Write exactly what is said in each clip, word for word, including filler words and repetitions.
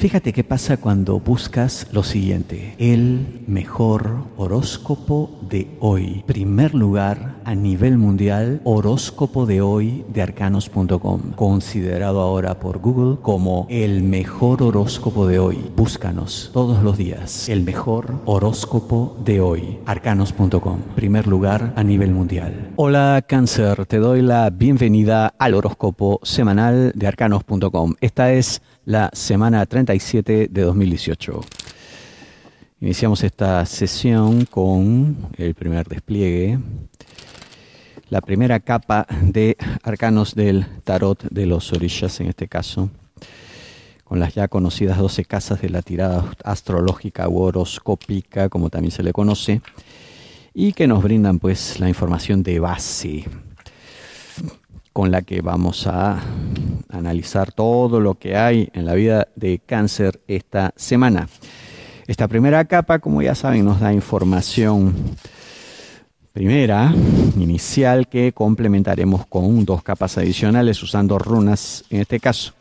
Fíjate qué pasa cuando buscas lo siguiente: el mejor horóscopo de hoy. Primer lugar a nivel mundial, horóscopo de hoy de arcanos punto com. Considerado ahora por Google como el mejor horóscopo de hoy. Búscanos todos los días. El mejor horóscopo de hoy. arcanos punto com. Primer lugar a nivel mundial. Hola Cáncer, te doy la bienvenida al horóscopo semanal de arcanos punto com. Esta es la semana treinta y siete de dos mil dieciocho. Iniciamos esta sesión con el primer despliegue, la primera capa de arcanos del tarot de los orishas, en este caso, con las ya conocidas doce casas de la tirada astrológica u horoscópica, como también se le conoce, y que nos brindan pues la información de base con la que vamos a analizar todo lo que hay en la vida de Cáncer esta semana. Esta primera capa, como ya saben, nos da información primera, inicial, que complementaremos con dos capas adicionales usando runas, en este caso,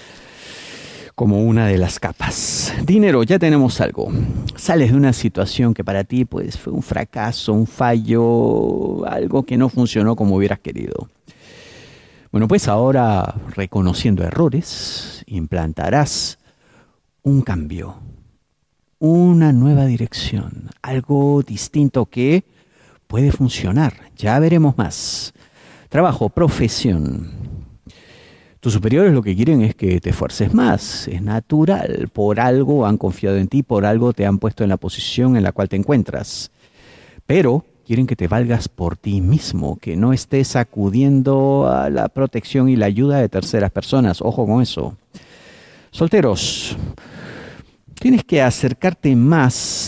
como una de las capas. Dinero, ya tenemos algo. Sales de una situación que para ti pues, fue un fracaso, un fallo, algo que no funcionó como hubieras querido. Bueno, pues ahora, reconociendo errores, implantarás un cambio, una nueva dirección, algo distinto que puede funcionar. Ya veremos más. Trabajo, profesión. Tus superiores lo que quieren es que te esfuerces más. Es natural. Por algo han confiado en ti, por algo te han puesto en la posición en la cual te encuentras. Pero quieren que te valgas por ti mismo, que no estés acudiendo a la protección y la ayuda de terceras personas. Ojo con eso. Solteros, tienes que acercarte más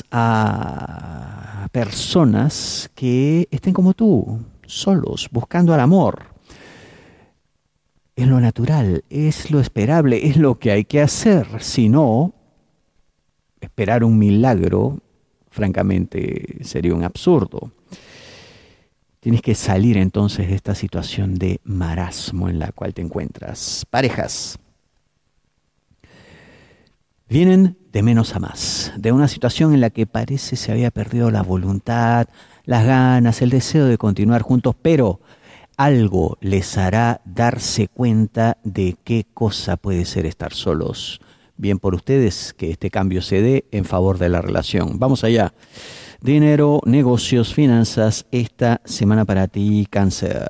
a personas que estén como tú, solos, buscando al amor. Es lo natural, es lo esperable, es lo que hay que hacer. Si no, esperar un milagro, francamente, sería un absurdo. Tienes que salir entonces de esta situación de marasmo en la cual te encuentras. Parejas. Vienen de menos a más, de una situación en la que parece se había perdido la voluntad, las ganas, el deseo de continuar juntos, pero algo les hará darse cuenta de qué cosa puede ser estar solos. Bien por ustedes que este cambio se dé en favor de la relación. Vamos allá. Dinero, negocios, finanzas, esta semana para ti, Cáncer.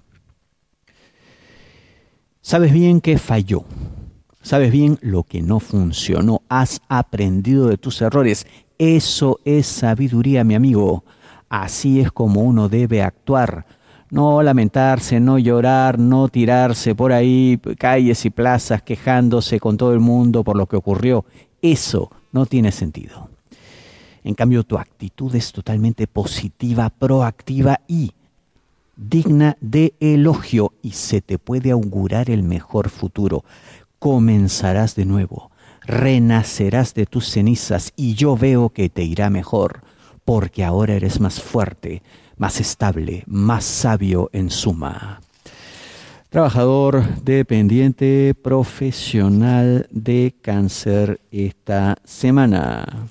Sabes bien que falló. Sabes bien lo que no funcionó. Has aprendido de tus errores. Eso es sabiduría, mi amigo. Así es como uno debe actuar. No lamentarse, no llorar, no tirarse por ahí, calles y plazas, quejándose con todo el mundo por lo que ocurrió. Eso no tiene sentido. En cambio, tu actitud es totalmente positiva, proactiva y digna de elogio, y se te puede augurar el mejor futuro. Comenzarás de nuevo, renacerás de tus cenizas y yo veo que te irá mejor, porque ahora eres más fuerte, más estable, más sabio en suma. Trabajador dependiente profesional de Cáncer esta semana.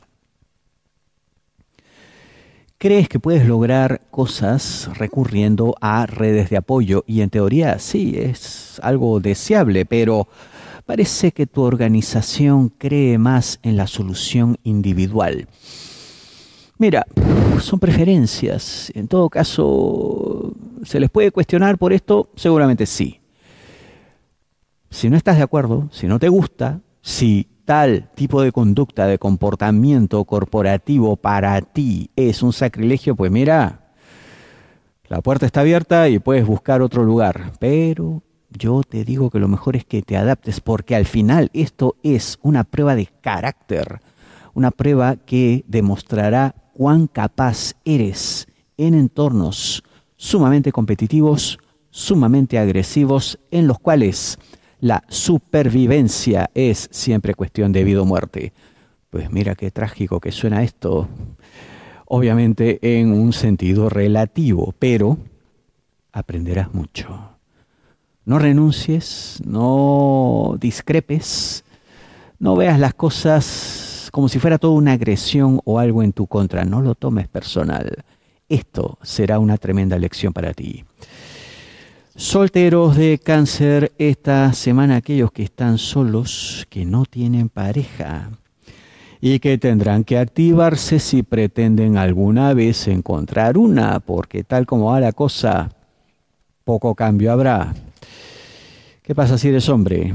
¿Crees que puedes lograr cosas recurriendo a redes de apoyo? Y en teoría sí, es algo deseable, pero parece que tu organización cree más en la solución individual. Mira, son preferencias. En todo caso, ¿se les puede cuestionar por esto? Seguramente sí. Si no estás de acuerdo, si no te gusta, si tal tipo de conducta, de comportamiento corporativo para ti es un sacrilegio, pues mira, la puerta está abierta y puedes buscar otro lugar. Pero yo te digo que lo mejor es que te adaptes, porque al final esto es una prueba de carácter, una prueba que demostrará cuán capaz eres en entornos sumamente competitivos, sumamente agresivos, en los cuales la supervivencia es siempre cuestión de vida o muerte. Pues mira qué trágico que suena esto, obviamente en un sentido relativo, pero aprenderás mucho. No renuncies, no discrepes, No veas las cosas como si fuera toda una agresión o algo en tu contra. No lo tomes personal. Esto será una tremenda lección para ti. Solteros de Cáncer, esta semana aquellos que están solos, que no tienen pareja y que tendrán que activarse si pretenden alguna vez encontrar una, porque tal como va la cosa, poco cambio habrá. ¿Qué pasa si eres hombre?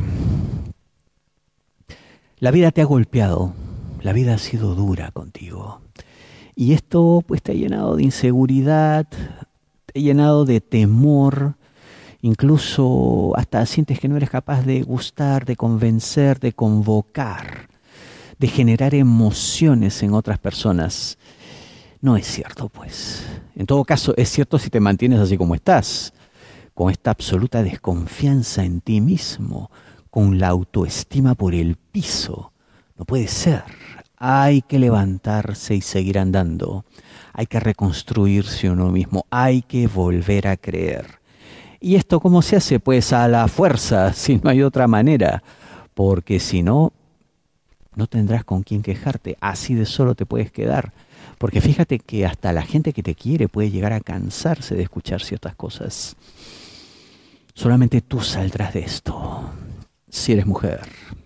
La vida te ha golpeado, la vida ha sido dura contigo. Y esto pues te ha llenado de inseguridad, te ha llenado de temor, incluso hasta sientes que no eres capaz de gustar, de convencer, de convocar, de generar emociones en otras personas. No es cierto, pues. En todo caso, es cierto si te mantienes así como estás, con esta absoluta desconfianza en ti mismo, con la autoestima por el piso. No puede ser. Hay que levantarse y seguir andando. Hay que reconstruirse uno mismo. Hay que volver a creer. ¿Y esto cómo se hace? Pues a la fuerza, si no hay otra manera. Porque si no, no tendrás con quién quejarte. Así de solo te puedes quedar. Porque fíjate que hasta la gente que te quiere puede llegar a cansarse de escuchar ciertas cosas. Solamente tú saldrás de esto, si eres mujer.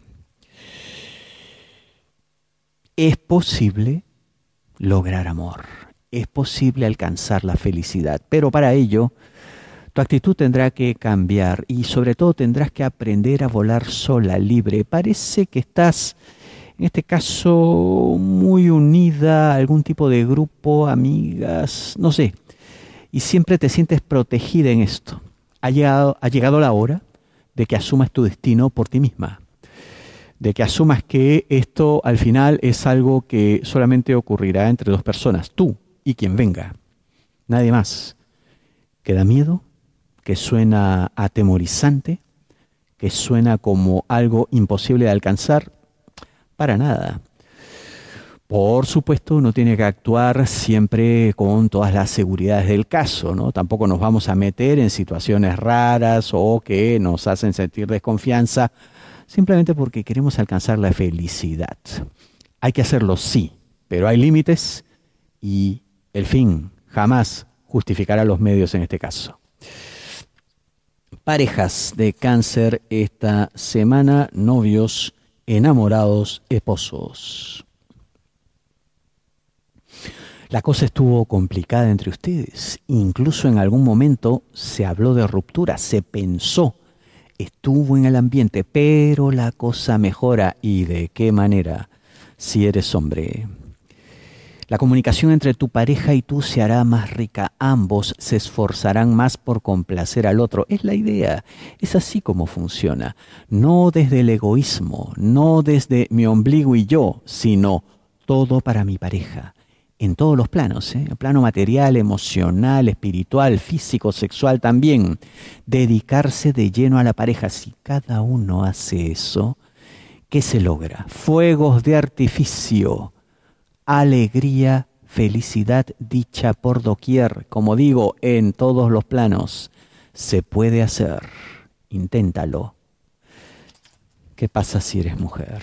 Es posible lograr amor. Es posible alcanzar la felicidad. Pero para ello, tu actitud tendrá que cambiar y sobre todo tendrás que aprender a volar sola, libre. Parece que estás, en este caso, muy unida a algún tipo de grupo, amigas, no sé. Y siempre te sientes protegida en esto. Ha llegado, ha llegado la hora de que asumas tu destino por ti misma. De que asumas que esto al final es algo que solamente ocurrirá entre dos personas, tú y quien venga. Nadie más. ¿Que da miedo? ¿Que suena atemorizante? ¿Que suena como algo imposible de alcanzar? Para nada. Por supuesto, uno tiene que actuar siempre con todas las seguridades del caso, ¿no? Tampoco nos vamos a meter en situaciones raras o que nos hacen sentir desconfianza simplemente porque queremos alcanzar la felicidad. Hay que hacerlo, sí, pero hay límites y el fin jamás justificará los medios en este caso. Parejas de Cáncer esta semana, novios, enamorados, esposos. La cosa estuvo complicada entre ustedes. Incluso en algún momento se habló de ruptura, se pensó, estuvo en el ambiente, pero la cosa mejora. ¿Y de qué manera? Si eres hombre. La comunicación entre tu pareja y tú se hará más rica. Ambos se esforzarán más por complacer al otro. Es la idea. Es así como funciona. No desde el egoísmo, no desde mi ombligo y yo, sino todo para mi pareja. En todos los planos, ¿eh? El plano material, emocional, espiritual, físico, sexual también. Dedicarse de lleno a la pareja. Si cada uno hace eso, ¿qué se logra? Fuegos de artificio, alegría, felicidad, dicha por doquier. Como digo, en todos los planos. Se puede hacer. Inténtalo. ¿Qué pasa si eres mujer?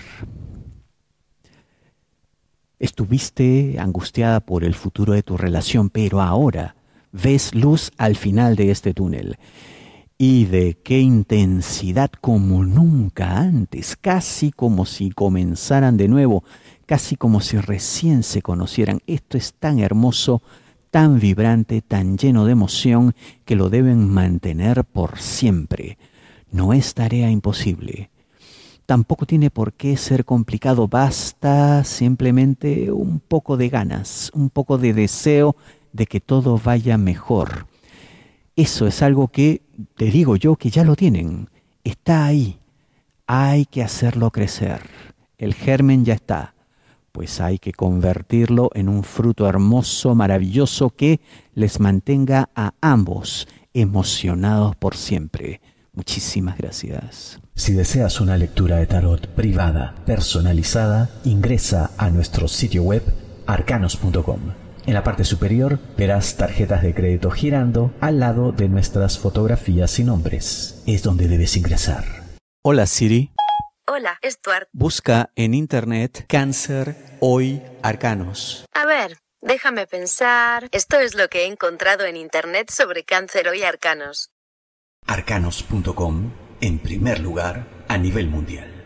Estuviste angustiada por el futuro de tu relación, pero ahora ves luz al final de este túnel. Y de qué intensidad, como nunca antes, casi como si comenzaran de nuevo, casi como si recién se conocieran. Esto es tan hermoso, tan vibrante, tan lleno de emoción, que lo deben mantener por siempre. No es tarea imposible. Tampoco tiene por qué ser complicado, basta simplemente un poco de ganas, un poco de deseo de que todo vaya mejor. Eso es algo que, te digo yo, que ya lo tienen, está ahí. Hay que hacerlo crecer. El germen ya está, pues hay que convertirlo en un fruto hermoso, maravilloso, que les mantenga a ambos emocionados por siempre. Muchísimas gracias. Si deseas una lectura de tarot privada, personalizada, ingresa a nuestro sitio web arcanos punto com. En la parte superior verás tarjetas de crédito girando al lado de nuestras fotografías y nombres. Es donde debes ingresar. Hola Siri. Hola, Stuart. Busca en internet Cáncer Hoy Arcanos. A ver, déjame pensar. Esto es lo que he encontrado en internet sobre Cáncer Hoy Arcanos. Arcanos punto com, en primer lugar a nivel mundial.